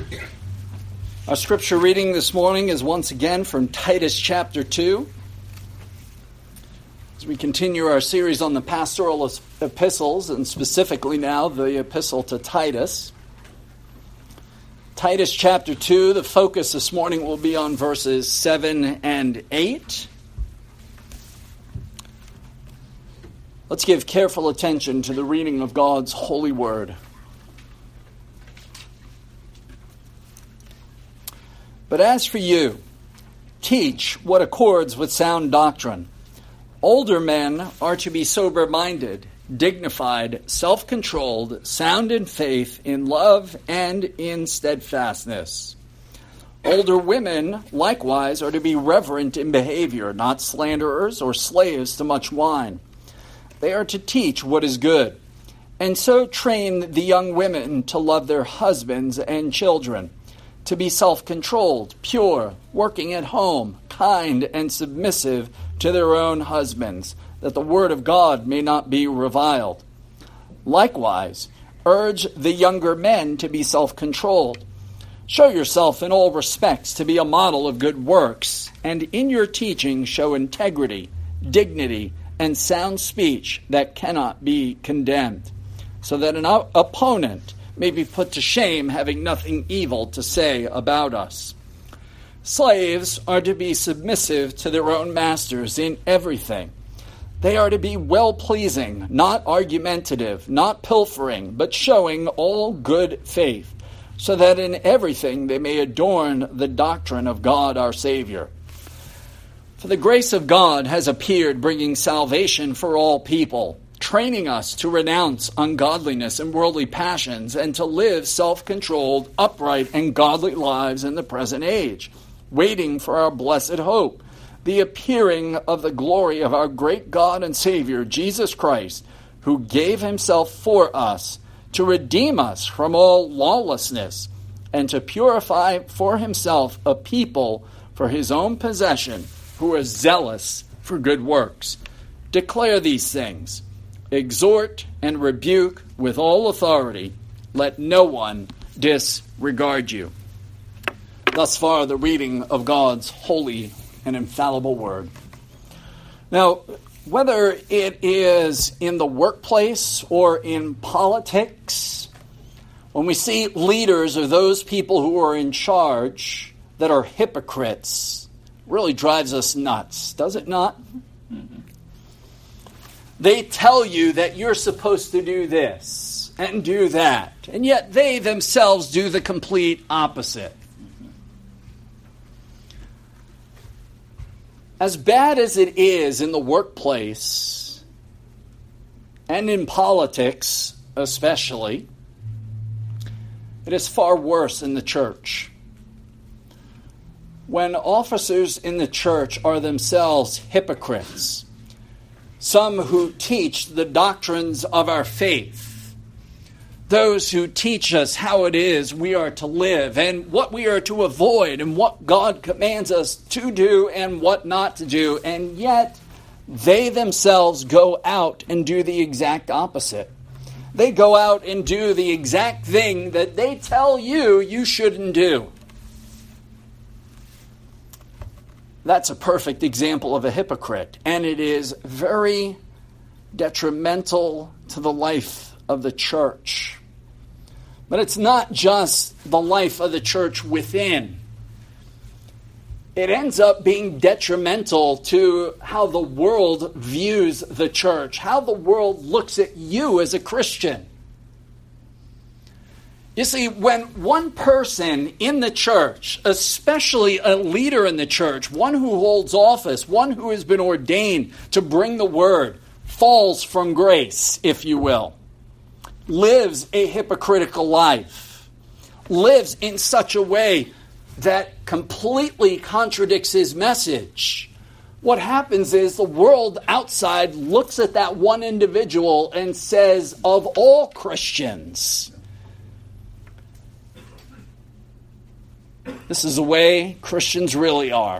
Our scripture reading this morning is once again from Titus chapter 2. As we continue our series on the pastoral epistles, and specifically now the epistle to Titus. Titus chapter 2, the focus this morning will be on verses 7 and 8. Let's give careful attention to the reading of God's holy word. But as for you, teach what accords with sound doctrine. Older men are to be sober-minded, dignified, self-controlled, sound in faith, in love, and in steadfastness. Older women, likewise, are to be reverent in behavior, not slanderers or slaves to much wine. They are to teach what is good, and so train the young women to love their husbands and children, to be self-controlled, pure, working at home, kind, and submissive to their own husbands, that the word of God may not be reviled. Likewise, urge the younger men to be self-controlled. Show yourself in all respects to be a model of good works, and in your teaching show integrity, dignity, and sound speech that cannot be condemned, so that an opponent may be put to shame, having nothing evil to say about us. Slaves are to be submissive to their own masters in everything. They are to be well-pleasing, not argumentative, not pilfering, but showing all good faith, so that in everything they may adorn the doctrine of God our Savior. For the grace of God has appeared, bringing salvation for all people, training us to renounce ungodliness and worldly passions, and to live self-controlled, upright, and godly lives in the present age, waiting for our blessed hope, the appearing of the glory of our great God and Savior, Jesus Christ, who gave himself for us to redeem us from all lawlessness, and to purify for himself a people for his own possession, who are zealous for good works. Declare these things. Exhort and rebuke with all authority. Let no one disregard you. Thus far, the reading of God's holy and infallible word. Now, whether it is in the workplace or in politics, when we see leaders or those people who are in charge that are hypocrites, it really drives us nuts, does it not? They tell you that you're supposed to do this and do that, and yet they themselves do the complete opposite. As bad as it is in the workplace and in politics especially, it is far worse in the church. When officers in the church are themselves hypocrites, some who teach the doctrines of our faith, those who teach us how it is we are to live and what we are to avoid and what God commands us to do and what not to do, and yet they themselves go out and do the exact opposite. They go out and do the exact thing that they tell you shouldn't do. That's a perfect example of a hypocrite, and it is very detrimental to the life of the church. But it's not just the life of the church within. It ends up being detrimental to how the world views the church, how the world looks at you as a Christian. You see, when one person in the church, especially a leader in the church, one who holds office, one who has been ordained to bring the word, falls from grace, if you will, lives a hypocritical life, lives in such a way that completely contradicts his message, what happens is the world outside looks at that one individual and says, of all Christians, this is the way Christians really are.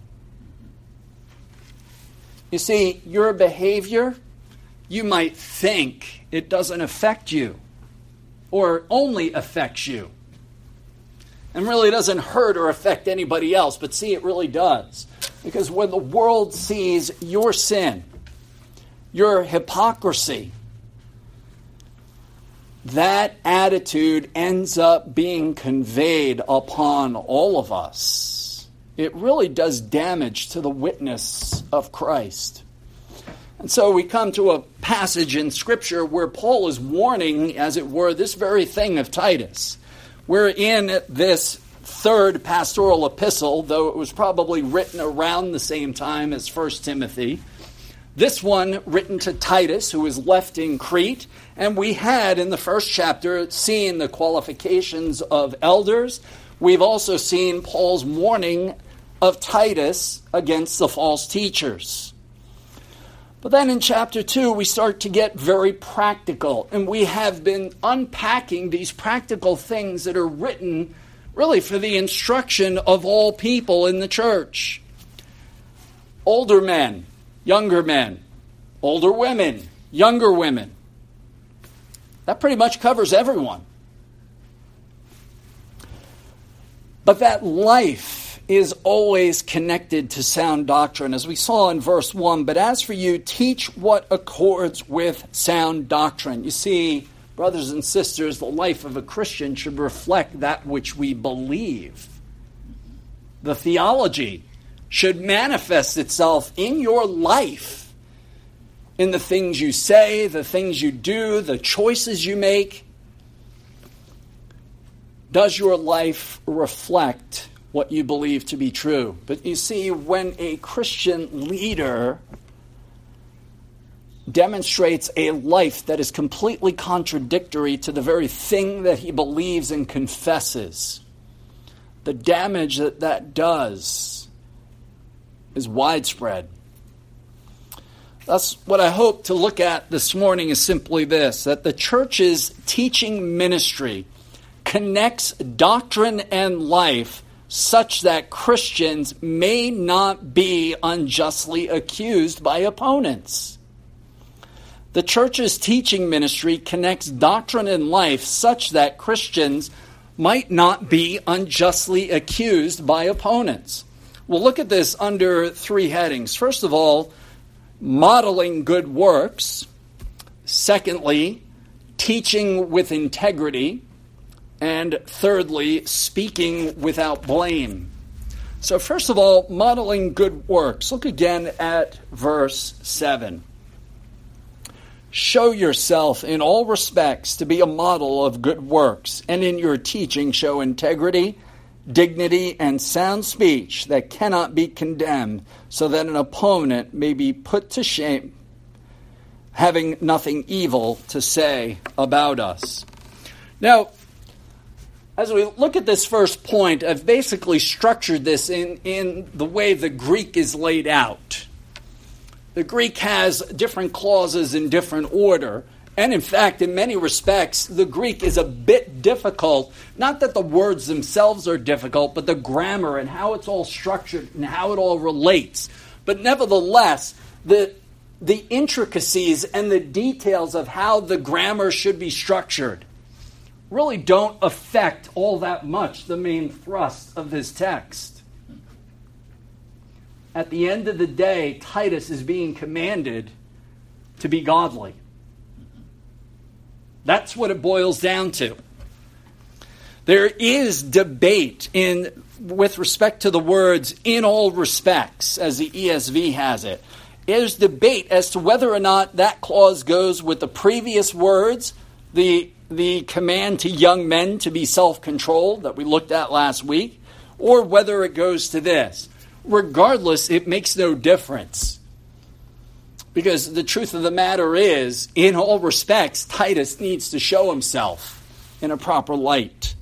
You see, your behavior, you might think it doesn't affect you or only affects you. and really doesn't hurt or affect anybody else, but see, it really does. Because when the world sees your sin, your hypocrisy, that attitude ends up being conveyed upon all of us. It really does damage to the witness of Christ. And so we come to a passage in Scripture where Paul is warning, as it were, this very thing of Titus. We're in this third pastoral epistle, though it was probably written around the same time as 1 Timothy. This one written to Titus, who was left in Crete. And we had, in the first chapter, seen the qualifications of elders. We've also seen Paul's warning of Titus against the false teachers. But then in chapter 2, we start to get very practical. And we have been unpacking these practical things that are written really for the instruction of all people in the church. Older men, younger men, older women, younger women. That pretty much covers everyone. But that life is always connected to sound doctrine, as we saw in verse 1. But as for you, teach what accords with sound doctrine. You see, brothers and sisters, the life of a Christian should reflect that which we believe. The theology should manifest itself in your life, in the things you say, the things you do, the choices you make. Does your life reflect what you believe to be true? But you see, when a Christian leader demonstrates a life that is completely contradictory to the very thing that he believes and confesses, the damage that that does is widespread. That's what I hope to look at this morning, is simply this, that the church's teaching ministry connects doctrine and life such that Christians may not be unjustly accused by opponents. The church's teaching ministry connects doctrine and life such that Christians might not be unjustly accused by opponents. We'll look at this under three headings. First of all, modeling good works. Secondly, teaching with integrity. And thirdly, speaking without blame. So first of all, modeling good works. Look again at verse 7. Show yourself in all respects to be a model of good works, and in your teaching show integrity, dignity, and sound speech that cannot be condemned, so that an opponent may be put to shame, having nothing evil to say about us. Now, as we look at this first point, I've basically structured this in the way the Greek is laid out. The Greek has different clauses in different order. And in fact, in many respects, the Greek is a bit difficult. Not that the words themselves are difficult, but the grammar and how it's all structured and how it all relates. But nevertheless, the intricacies and the details of how the grammar should be structured really don't affect all that much the main thrust of this text. At the end of the day, Titus is being commanded to be godly. That's what it boils down to. There is debate with respect to the words "in all respects," as the ESV has it. There's debate as to whether or not that clause goes with the previous words, the command to young men to be self-controlled that we looked at last week, or whether it goes to this. Regardless, it makes no difference. Because the truth of the matter is, in all respects, Titus needs to show himself in a proper light.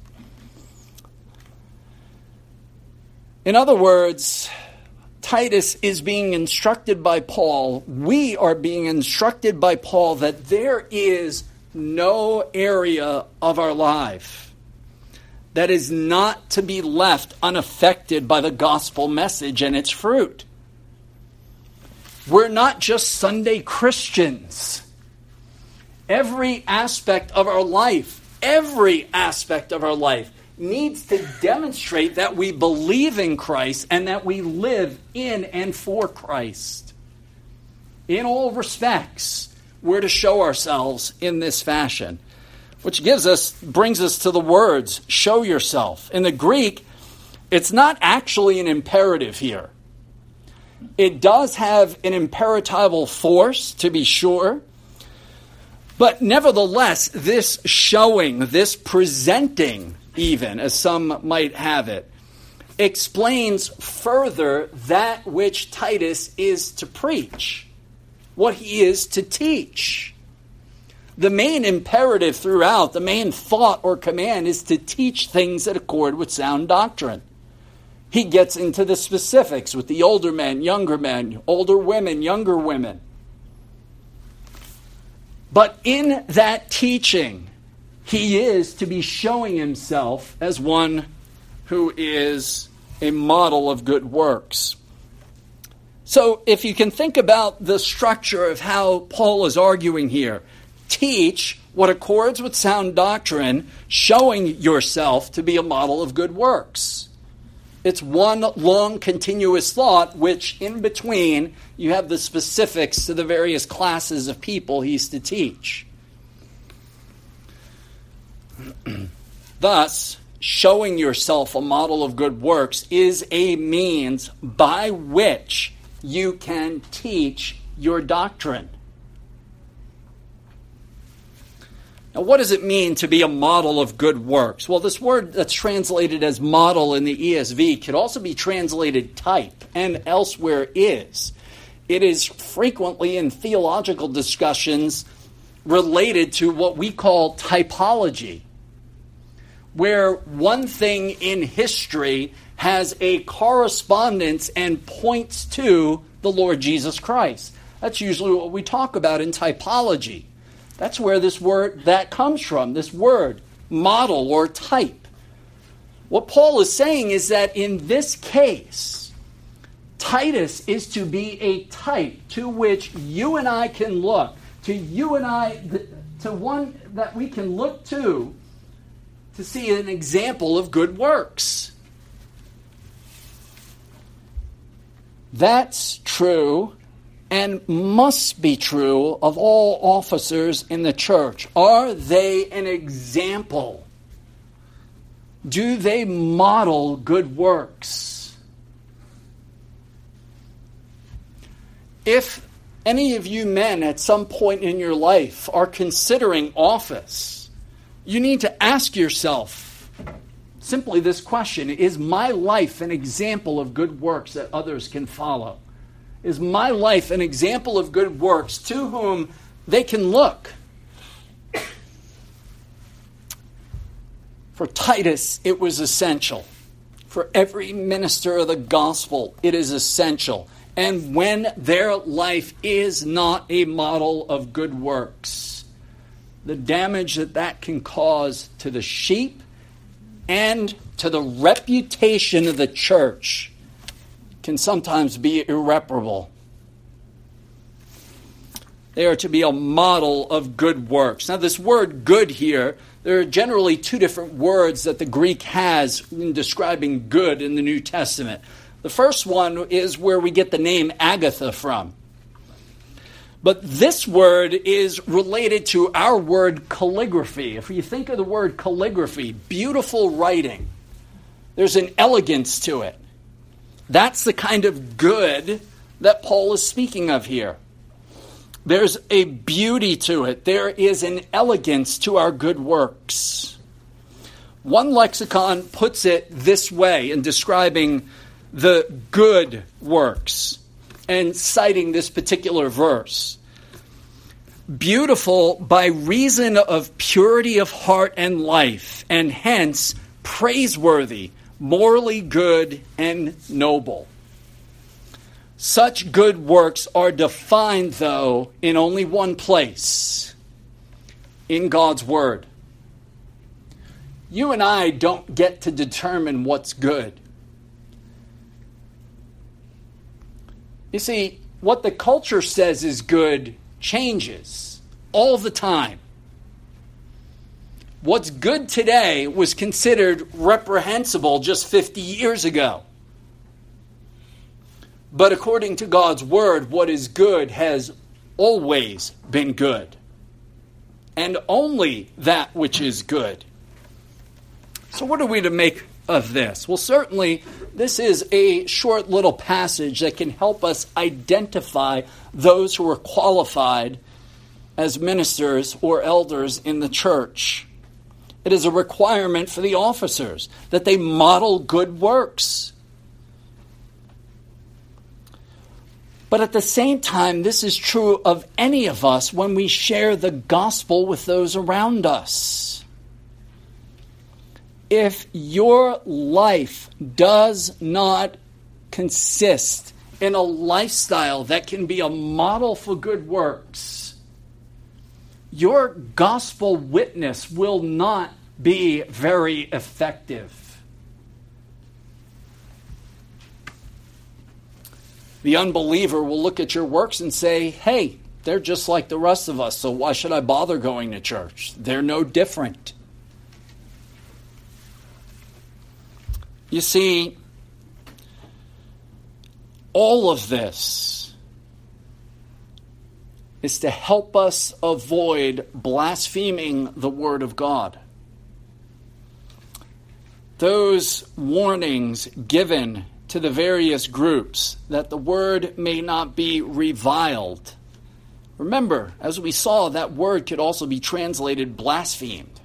In other words, Titus is being instructed by Paul. We are being instructed by Paul that there is no area of our life that is not to be left unaffected by the gospel message and its fruit. We're not just Sunday Christians. Every aspect of our life needs to demonstrate that we believe in Christ and that we live in and for Christ. In all respects, we're to show ourselves in this fashion, which brings us to the words, show yourself. In the Greek, it's not actually an imperative here. It does have an imperatival force, to be sure, but nevertheless, this showing, this presenting, even, as some might have it, explains further that which Titus is to preach, what he is to teach. The main imperative throughout, the main thought or command is to teach things that accord with sound doctrine. He gets into the specifics with the older men, older women, younger women. But in that teaching, he is to be showing himself as one who is a model of good works. So if you can think about the structure of how Paul is arguing here, teach what accords with sound doctrine, showing yourself to be a model of good works. It's one long continuous thought, which in between you have the specifics to the various classes of people he's to teach. Thus, showing yourself a model of good works is a means by which you can teach your doctrine. Now, what does it mean to be a model of good works? Well, this word that's translated as model in the ESV could also be translated type, and elsewhere is. It is frequently in theological discussions related to what we call typology, where one thing in history has a correspondence and points to the Lord Jesus Christ. That's usually what we talk about in typology. That's where this word that comes from, this word, model or type. What Paul is saying is that in this case, Titus is to be a type to which you and I can look, to one that we can look to see an example of good works. That's true and must be true of all officers in the church. Are they an example? Do they model good works? If any of you men at some point in your life are considering office, you need to ask yourself simply this question: is my life an example of good works that others can follow? Is my life an example of good works to whom they can look? For Titus, it was essential. For every minister of the gospel, it is essential. And when their life is not a model of good works, the damage that can cause to the sheep and to the reputation of the church can sometimes be irreparable. They are to be a model of good works. Now, this word good here, there are generally two different words that the Greek has in describing good in the New Testament. The first one is where we get the name Agatha from. But this word is related to our word calligraphy. If you think of the word calligraphy, beautiful writing, there's an elegance to it. That's the kind of good that Paul is speaking of here. There's a beauty to it. There is an elegance to our good works. One lexicon puts it this way in describing the good works and citing this particular verse. Beautiful by reason of purity of heart and life, and hence praiseworthy, morally good and noble. Such good works are defined, though, in only one place, in God's Word. You and I don't get to determine what's good. You see, what the culture says is good changes all the time. What's good today was considered reprehensible just 50 years ago. But according to God's word, what is good has always been good. And only that which is good. So what are we to make of this? Well, certainly this is a short little passage that can help us identify those who are qualified as ministers or elders in the church. It is a requirement for the officers that they model good works. But at the same time, this is true of any of us when we share the gospel with those around us. If your life does not consist in a lifestyle that can be a model for good works, your gospel witness will not be very effective. The unbeliever will look at your works and say, hey, they're just like the rest of us, so why should I bother going to church? They're no different. You see, all of this is to help us avoid blaspheming the Word of God. Those warnings given to the various groups that the word may not be reviled. Remember, as we saw, that word could also be translated blasphemed.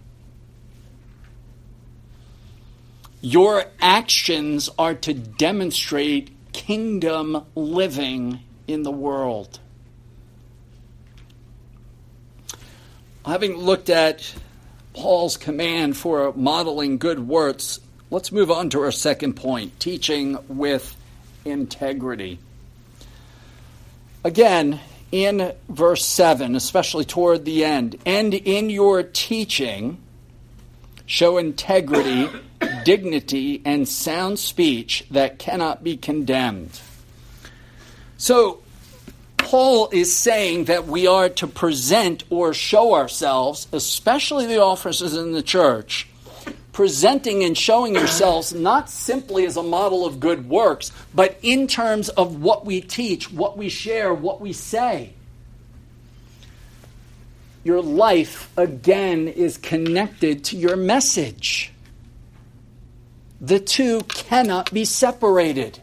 Your actions are to demonstrate kingdom living in the world. Having looked at Paul's command for modeling good works, let's move on to our second point, teaching with integrity. Again, in verse 7, especially toward the end, and in your teaching, show integrity, dignity, and sound speech that cannot be condemned. So, Paul is saying that we are to present or show ourselves, especially the officers in the church, presenting and showing yourselves not simply as a model of good works, but in terms of what we teach, what we share, what we say. Your life, again, is connected to your message. The two cannot be separated.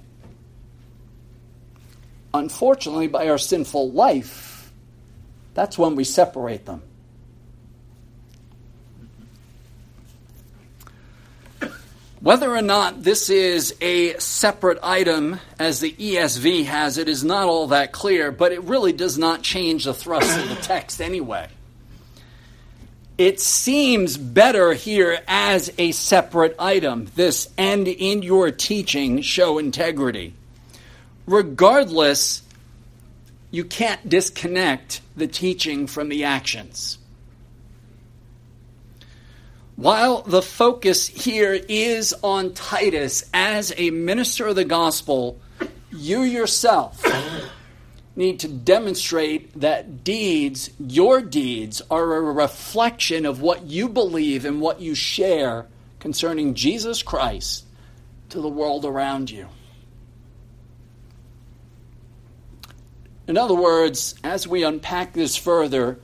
Unfortunately, by our sinful life, that's when we separate them. Whether or not this is a separate item, as the ESV has it, is not all that clear, but it really does not change the thrust of the text anyway. It seems better here as a separate item, this "and in your teaching show integrity." Regardless, you can't disconnect the teaching from the actions. While the focus here is on Titus as a minister of the gospel, you yourself need to demonstrate that your deeds, are a reflection of what you believe and what you share concerning Jesus Christ to the world around you. In other words, as we unpack this further,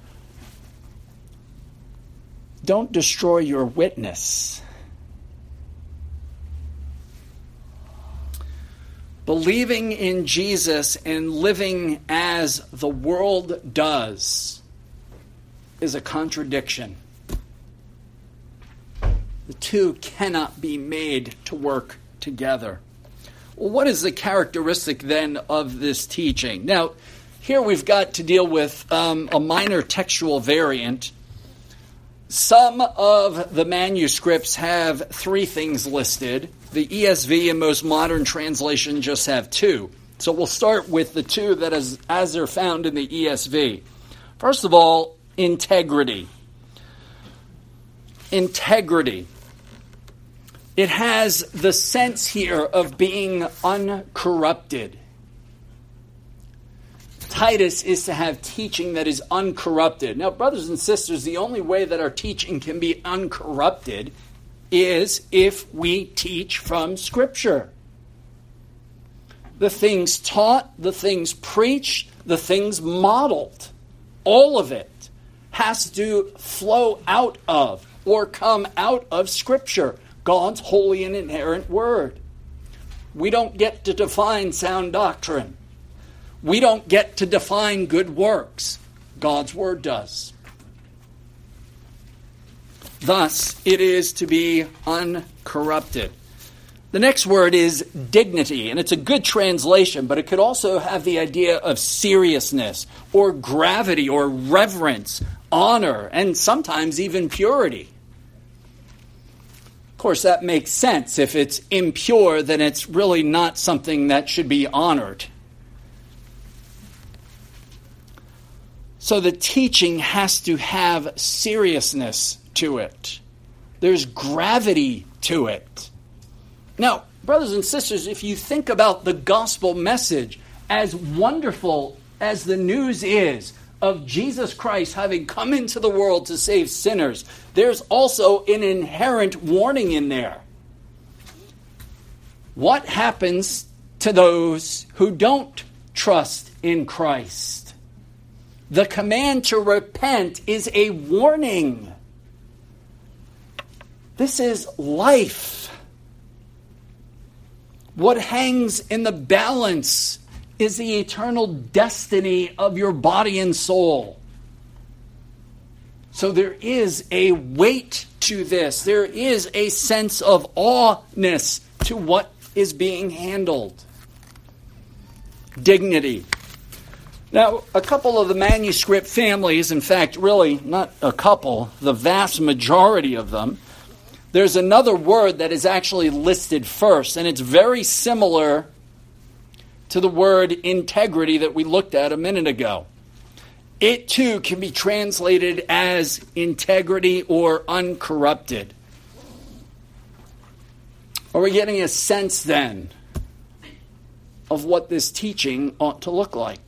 don't destroy your witness. Believing in Jesus and living as the world does is a contradiction. The two cannot be made to work together. Well, what is the characteristic then of this teaching? Now, here we've got to deal with a minor textual variant. Some of the manuscripts have three things listed. The ESV and most modern translation just have two. So we'll start with the two that as they're found in the ESV. First of all, integrity. Integrity. It has the sense here of being uncorrupted. Titus is to have teaching that is uncorrupted. Now, brothers and sisters, the only way that our teaching can be uncorrupted is if we teach from Scripture. The things taught, the things preached, the things modeled, all of it has to flow out of or come out of Scripture, God's holy and inerrant word. We don't get to define sound doctrine. We don't get to define good works. God's word does. Thus, it is to be uncorrupted. The next word is dignity, and it's a good translation, but it could also have the idea of seriousness or gravity or reverence, honor, and sometimes even purity. Of course, that makes sense. If it's impure, then it's really not something that should be honored. So the teaching has to have seriousness to it. There's gravity to it. Now, brothers and sisters, if you think about the gospel message, as wonderful as the news is of Jesus Christ having come into the world to save sinners, there's also an inherent warning in there. What happens to those who don't trust in Christ? The command to repent is a warning. This is life. What hangs in the balance is the eternal destiny of your body and soul. So there is a weight to this. There is a sense of awe-ness to what is being handled. Dignity. Now, a couple of the manuscript families, in fact, really not a couple, the vast majority of them, there's another word that is actually listed first, and it's very similar to the word integrity that we looked at a minute ago. It too can be translated as integrity or uncorrupted. Are we getting a sense then of what this teaching ought to look like?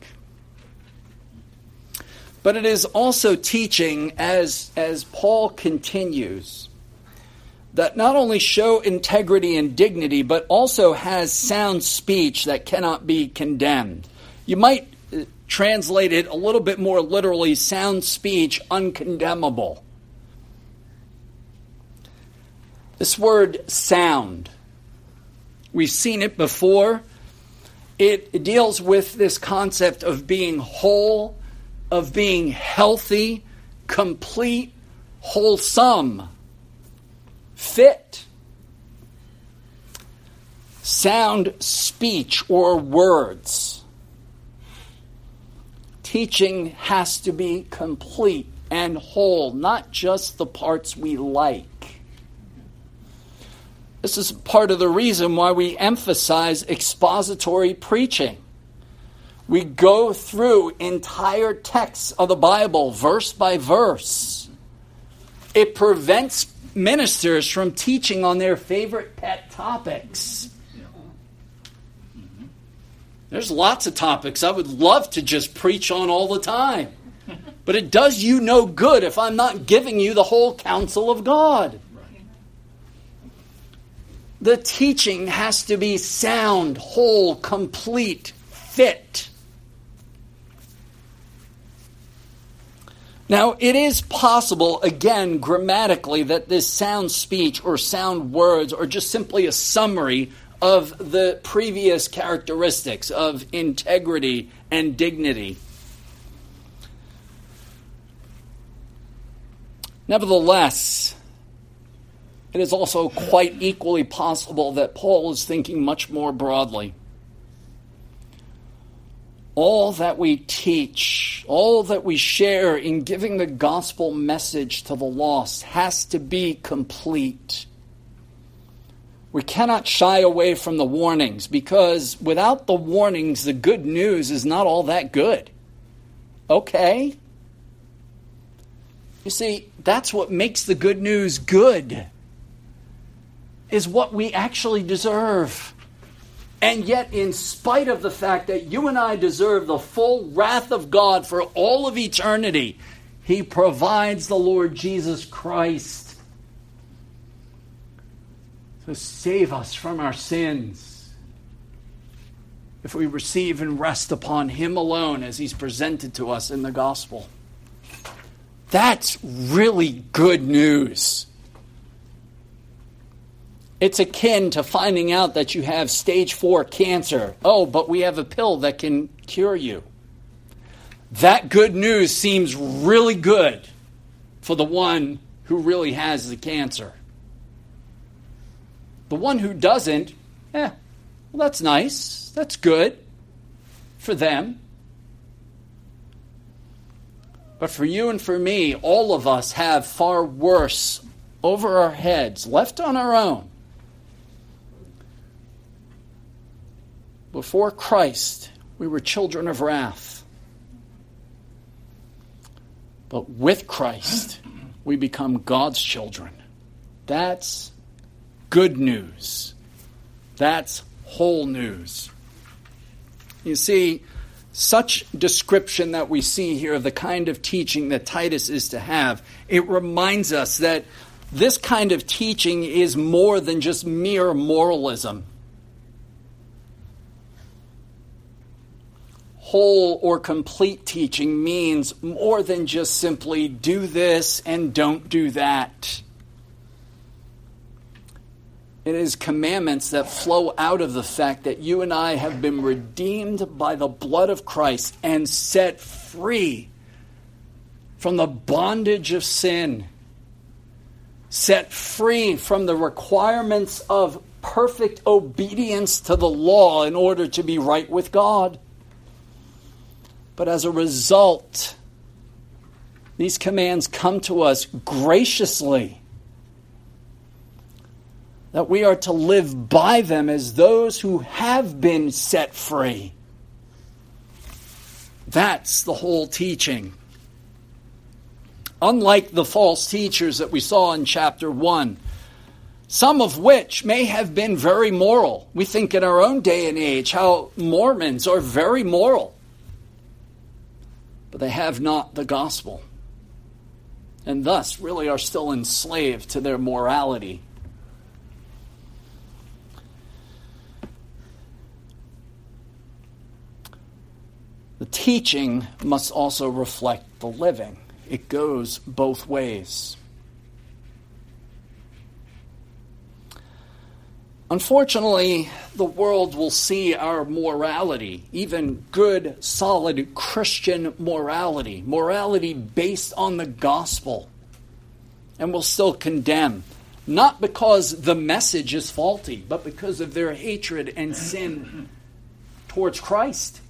But it is also teaching, as Paul continues, that not only show integrity and dignity, but also has sound speech that cannot be condemned. You might translate it a little bit more literally, sound speech uncondemnable. This word sound, we've seen it before. It deals with this concept of being whole, of being healthy, complete, wholesome, fit. Sound speech or words. Teaching has to be complete and whole, not just the parts we like. This is part of the reason why we emphasize expository preaching. We go through entire texts of the Bible, verse by verse. It prevents ministers from teaching on their favorite pet topics. There's lots of topics I would love to just preach on all the time. But it does you no good if I'm not giving you the whole counsel of God. The teaching has to be sound, whole, complete, fit. Now, it is possible, again, grammatically, that this sound speech or sound words are just simply a summary of the previous characteristics of integrity and dignity. Nevertheless, it is also quite equally possible that Paul is thinking much more broadly. All that we teach, all that we share in giving the gospel message to the lost has to be complete. We cannot shy away from the warnings, because without the warnings, the good news is not all that good. Okay? You see, that's what makes the good news good, is what we actually deserve. And yet, in spite of the fact that you and I deserve the full wrath of God for all of eternity, He provides the Lord Jesus Christ to save us from our sins. If we receive and rest upon Him alone as He's presented to us in the gospel. That's really good news. It's akin to finding out that you have stage 4 cancer. Oh, but we have a pill that can cure you. That good news seems really good for the one who really has the cancer. The one who doesn't, well, that's nice. That's good for them. But for you and for me, all of us have far worse over our heads, left on our own. Before Christ, we were children of wrath. But with Christ, we become God's children. That's good news. That's whole news. You see, such description that we see here of the kind of teaching that Titus is to have, it reminds us that this kind of teaching is more than just mere moralism. Whole or complete teaching means more than just simply do this and don't do that. It is commandments that flow out of the fact that you and I have been redeemed by the blood of Christ and set free from the bondage of sin, set free from the requirements of perfect obedience to the law in order to be right with God. But as a result, these commands come to us graciously, that we are to live by them as those who have been set free. That's the whole teaching. Unlike the false teachers that we saw in chapter 1, some of which may have been very moral. We think in our own day and age how Mormons are very moral. But they have not the gospel, and thus really are still enslaved to their morality. The teaching must also reflect the living. It goes both ways. Unfortunately, the world will see our morality, even good, solid Christian morality, morality based on the gospel, and will still condemn, not because the message is faulty, but because of their hatred and sin towards Christ.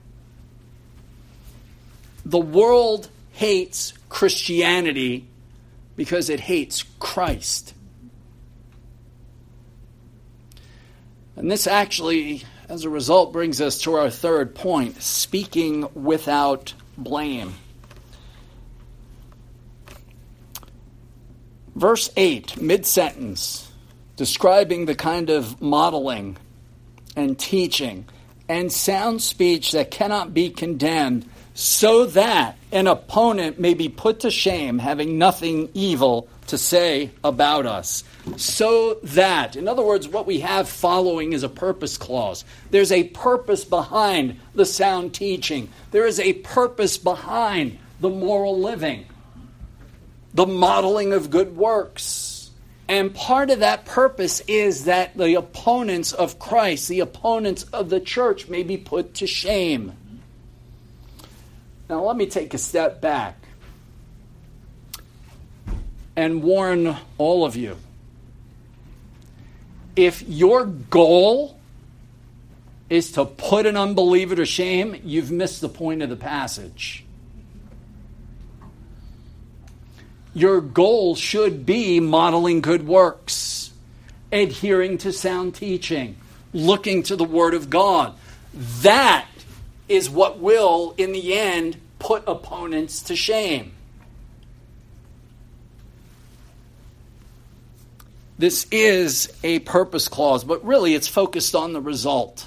The world hates Christianity because it hates Christ. And this actually, as a result, brings us to our third point, speaking without blame. Verse 8, mid-sentence, describing the kind of modeling and teaching and sound speech that cannot be condemned, so that an opponent may be put to shame, having nothing evil to say about us. So that, in other words, what we have following is a purpose clause. There's a purpose behind the sound teaching. There is a purpose behind the moral living, the modeling of good works. And part of that purpose is that the opponents of Christ, the opponents of the church, may be put to shame. Now let me take a step back and warn all of you. If your goal is to put an unbeliever to shame, you've missed the point of the passage. Your goal should be modeling good works, adhering to sound teaching, looking to the Word of God. That is what will, in the end, put opponents to shame. this is a purpose clause, but really it's focused on the result.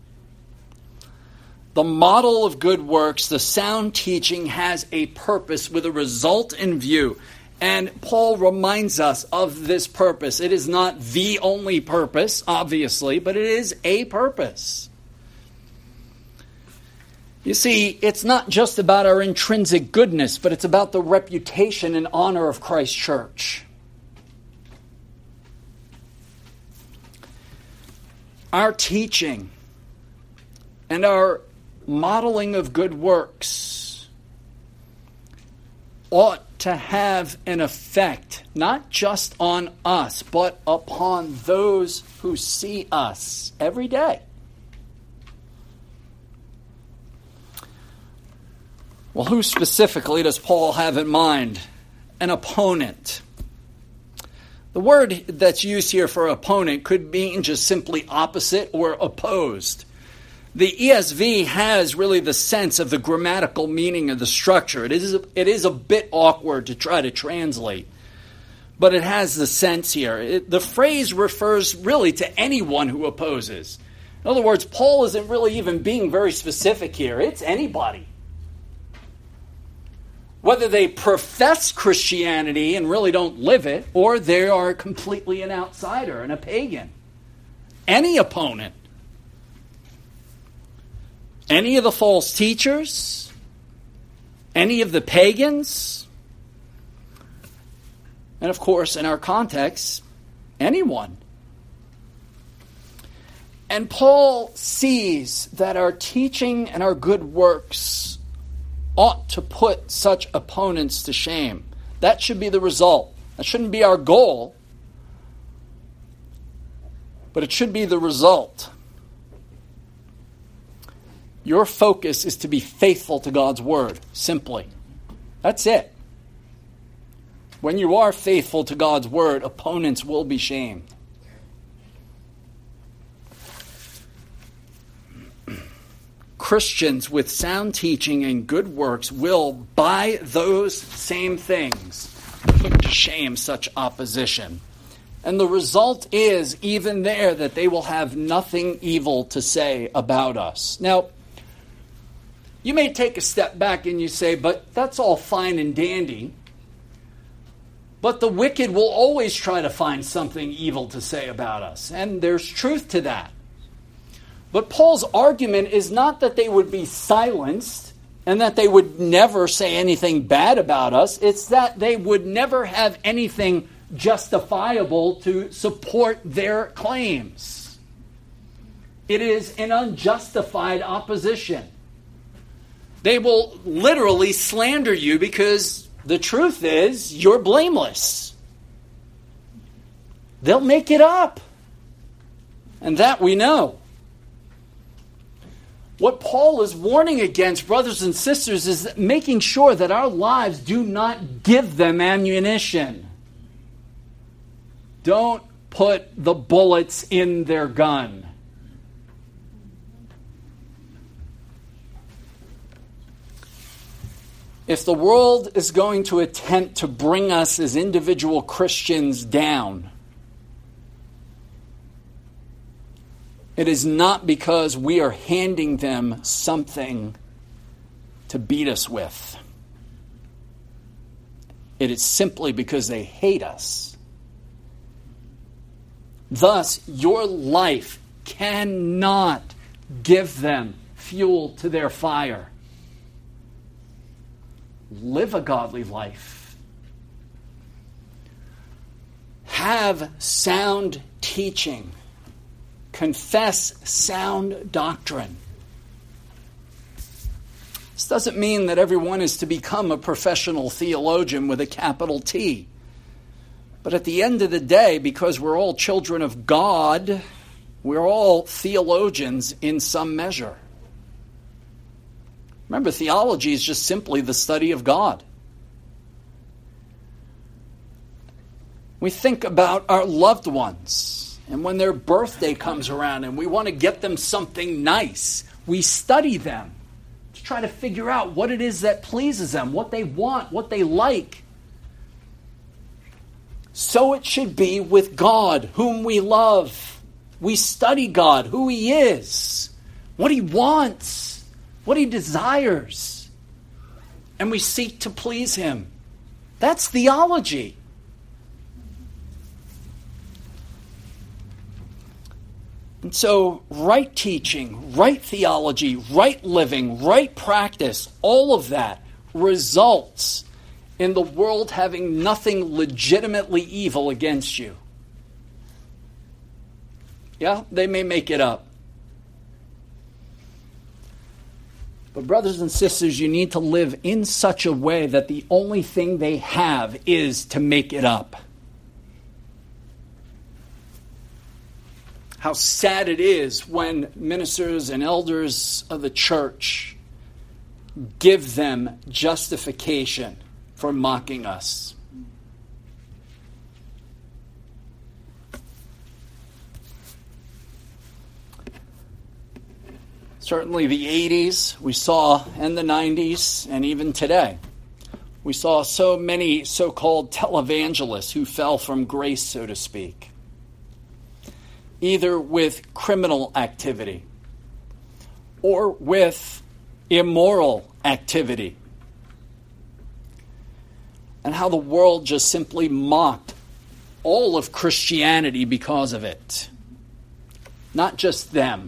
The model of good works, the sound teaching, has a purpose with a result in view. And Paul reminds us of this purpose. It is not the only purpose, obviously, but it is a purpose. You see, it's not just about our intrinsic goodness, but it's about the reputation and honor of Christ's church. Our teaching and our modeling of good works ought to have an effect, not just on us, but upon those who see us every day. Well, who specifically does Paul have in mind? An opponent. The word that's used here for opponent could mean just simply opposite or opposed. The ESV has really the sense of the grammatical meaning of the structure. It is a bit awkward to try to translate, but it has the sense here. The phrase refers really to anyone who opposes. In other words, Paul isn't really even being very specific here. It's anybody. Whether they profess Christianity and really don't live it, or they are completely an outsider and a pagan. Any opponent. Any of the false teachers, any of the pagans, and of course, in our context, anyone. And Paul sees that our teaching and our good works ought to put such opponents to shame. That should be the result. That shouldn't be our goal, but it should be the result. Your focus is to be faithful to God's word, simply. That's it. When you are faithful to God's word, opponents will be shamed. Christians with sound teaching and good works will, by those same things, put to shame such opposition. And the result is, even there, that they will have nothing evil to say about us. Now, you may take a step back and you say, but that's all fine and dandy. But the wicked will always try to find something evil to say about us. And there's truth to that. But Paul's argument is not that they would be silenced and that they would never say anything bad about us. It's that they would never have anything justifiable to support their claims. It is an unjustified opposition. They will literally slander you because the truth is you're blameless. They'll make it up. And that we know. What Paul is warning against, brothers and sisters, is making sure that our lives do not give them ammunition. Don't put the bullets in their gun. If the world is going to attempt to bring us as individual Christians down, it is not because we are handing them something to beat us with. It is simply because they hate us. Thus, your life cannot give them fuel to their fire. Live a godly life. Have sound teaching. Confess sound doctrine. This doesn't mean that everyone is to become a professional theologian with a capital T. But at the end of the day, because we're all children of God, we're all theologians in some measure. Remember, theology is just simply the study of God. We think about our loved ones. And when their birthday comes around and we want to get them something nice, we study them to try to figure out what it is that pleases them, what they want, what they like. So it should be with God, whom we love. We study God, who He is, what He wants, what He desires, and we seek to please Him. That's theology. And so, right teaching, right theology, right living, right practice, all of that results in the world having nothing legitimately evil against you. Yeah, they may make it up. But brothers and sisters, you need to live in such a way that the only thing they have is to make it up. How sad it is when ministers and elders of the church give them justification for mocking us. Certainly the 80s we saw, and the 90s, and even today. We saw so many so-called televangelists who fell from grace, so to speak. Either with criminal activity or with immoral activity. And how the world just simply mocked all of Christianity because of it. Not just them.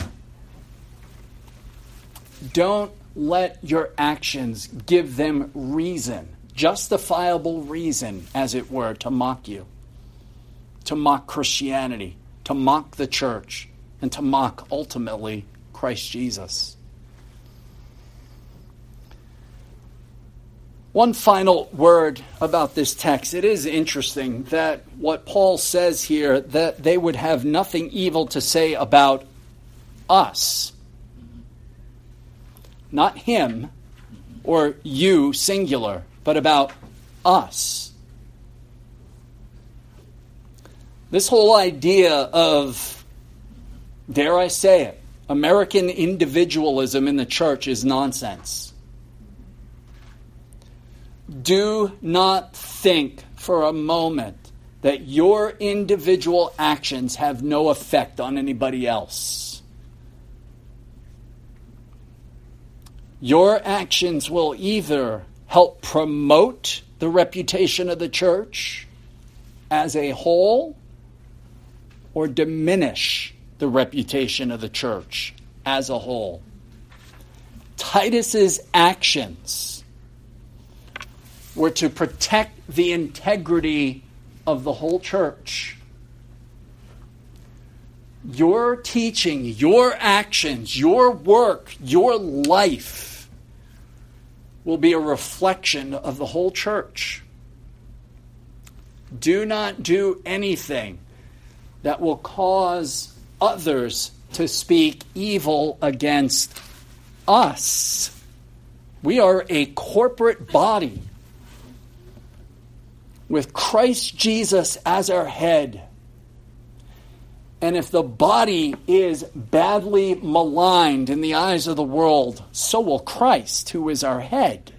Don't let your actions give them reason, justifiable reason, as it were, to mock you, to mock Christianity, to mock the church, and to mock, ultimately, Christ Jesus. One final word about this text. It is interesting that what Paul says here, that they would have nothing evil to say about us. Not him or you, singular, but about us. This whole idea of, dare I say it, American individualism in the church is nonsense. Do not think for a moment that your individual actions have no effect on anybody else. Your actions will either help promote the reputation of the church as a whole or diminish the reputation of the church as a whole. Titus's actions were to protect the integrity of the whole church. Your teaching, your actions, your work, your life will be a reflection of the whole church. Do not do anything that will cause others to speak evil against us. We are a corporate body with Christ Jesus as our head. And if the body is badly maligned in the eyes of the world, so will Christ, who is our head.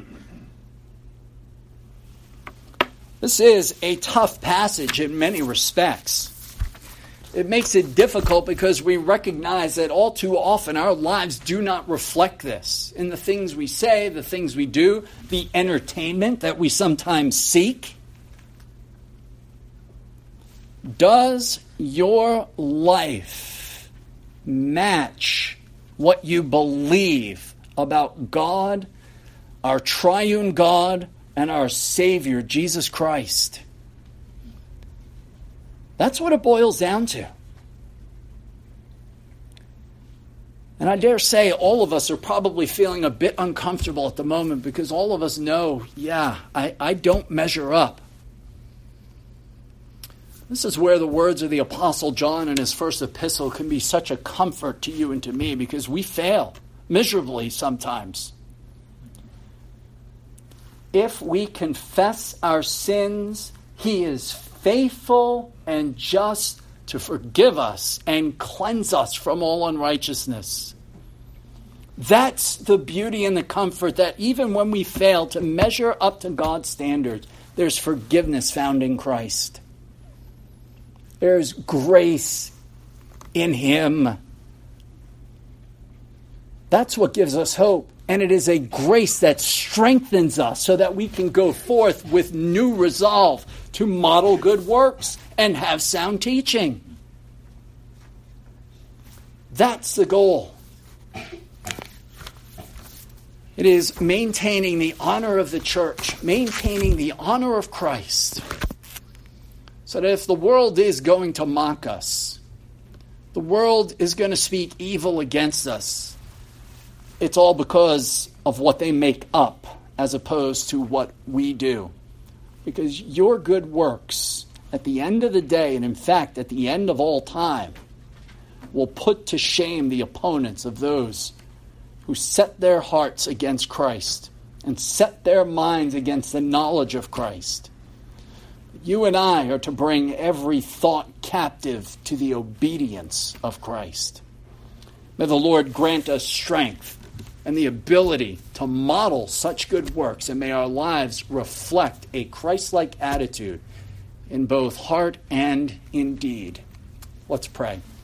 This is a tough passage in many respects. It makes it difficult because we recognize that all too often our lives do not reflect this. In the things we say, the things we do, the entertainment that we sometimes seek. Does your life match what you believe about God, our triune God, and our Savior, Jesus Christ? That's what it boils down to. And I dare say all of us are probably feeling a bit uncomfortable at the moment because all of us know, I don't measure up. This is where the words of the Apostle John in his first epistle can be such a comfort to you and to me because we fail miserably sometimes. If we confess our sins, He is faithful and just to forgive us and cleanse us from all unrighteousness. That's the beauty and the comfort that even when we fail to measure up to God's standards, there's forgiveness found in Christ. There's grace in him. That's what gives us hope. And it is a grace that strengthens us so that we can go forth with new resolve to model good works and have sound teaching. That's the goal. It is maintaining the honor of the church, maintaining the honor of Christ, so that if the world is going to mock us, the world is going to speak evil against us, it's all because of what they make up as opposed to what we do. Because your good works, at the end of the day, and in fact at the end of all time, will put to shame the opponents of those who set their hearts against Christ and set their minds against the knowledge of Christ. You and I are to bring every thought captive to the obedience of Christ. May the Lord grant us strength and the ability to model such good works, and may our lives reflect a Christ-like attitude in both heart and in deed. Let's pray.